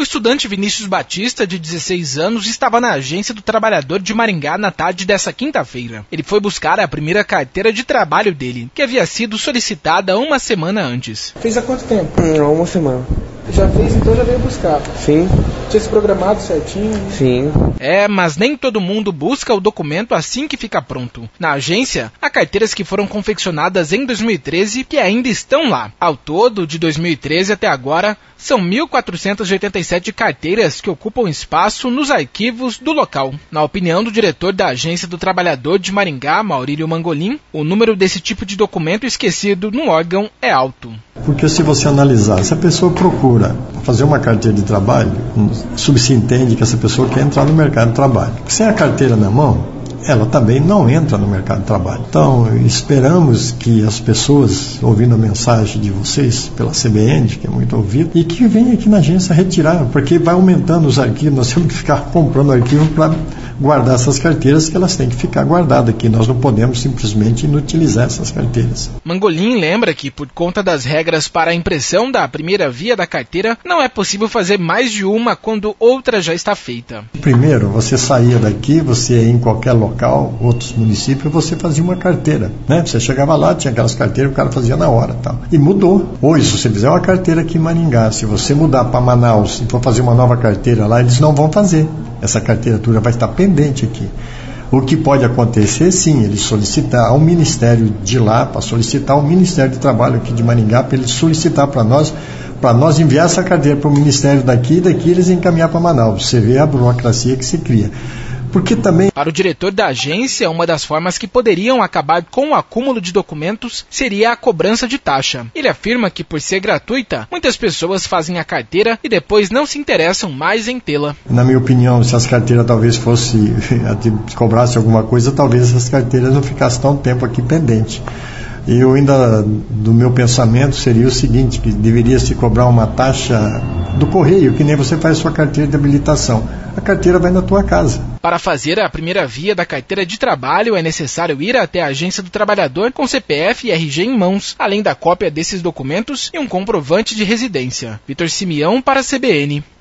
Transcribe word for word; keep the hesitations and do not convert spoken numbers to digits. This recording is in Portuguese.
estudante Vinícius Batista, de dezesseis anos, estava na Agência do Trabalhador de Maringá na tarde dessa quinta-feira. Ele foi buscar a primeira carteira de trabalho dele, que havia sido solicitada uma semana antes. Fez há quanto tempo? Hum, uma semana. Já fez, então já veio buscar? Sim. Tinha se programado certinho? Sim. É, mas nem todo mundo busca o documento assim que fica pronto. Na agência, há carteiras que foram confeccionadas em dois mil e treze que ainda estão lá. Ao todo, de dois mil e treze até agora, são mil quatrocentas e oitenta e sete carteiras que ocupam espaço nos arquivos do local. Na opinião do diretor da Agência do Trabalhador de Maringá, Maurílio Mangolin, o número desse tipo de documento esquecido no órgão é alto. Porque se você analisar, se a pessoa procura fazer uma carteira de trabalho, subsentende que essa pessoa quer entrar no mercado de trabalho. Sem a carteira na mão, ela também não entra no mercado de trabalho. Então, esperamos que as pessoas, ouvindo a mensagem de vocês pela C B N, que é muito ouvido, e que venham aqui na agência retirar, porque vai aumentando os arquivos, nós temos que ficar comprando arquivo para guardar essas carteiras, que elas têm que ficar guardadas aqui. Nós não podemos simplesmente inutilizar essas carteiras. Mangolin lembra que, por conta das regras para a impressão da primeira via da carteira, não é possível fazer mais de uma quando outra já está feita. Primeiro, você saía daqui, você ia em qualquer local, outros municípios, você fazia uma carteira, né? Você chegava lá, tinha aquelas carteiras, o cara fazia na hora, tal. E mudou. Hoje, se você fizer uma carteira aqui em Maringá, se você mudar para Manaus e for fazer uma nova carteira lá, eles não vão fazer. Essa carteira vai estar pendente aqui. O que pode acontecer, sim, ele solicitar ao Ministério de lá, para solicitar ao Ministério de Trabalho aqui de Maringá, para ele solicitar para nós, para nós enviar essa carteira para o Ministério daqui, e daqui eles encaminhar para Manaus. Você vê a burocracia que se cria. Porque também... Para o diretor da agência, uma das formas que poderiam acabar com o acúmulo de documentos seria a cobrança de taxa. Ele afirma que, por ser gratuita, muitas pessoas fazem a carteira e depois não se interessam mais em tê-la. Na minha opinião, se as carteiras talvez fosse cobrasse alguma coisa, talvez essas carteiras não ficassem tão tempo aqui pendente. Eu ainda, do meu pensamento, seria o seguinte, que deveria se cobrar uma taxa do correio, que nem você faz sua carteira de habilitação. A carteira vai na tua casa. Para fazer a primeira via da carteira de trabalho, é necessário ir até a Agência do Trabalhador com C P F e R G em mãos, além da cópia desses documentos e um comprovante de residência. Vitor Simeão para a C B N.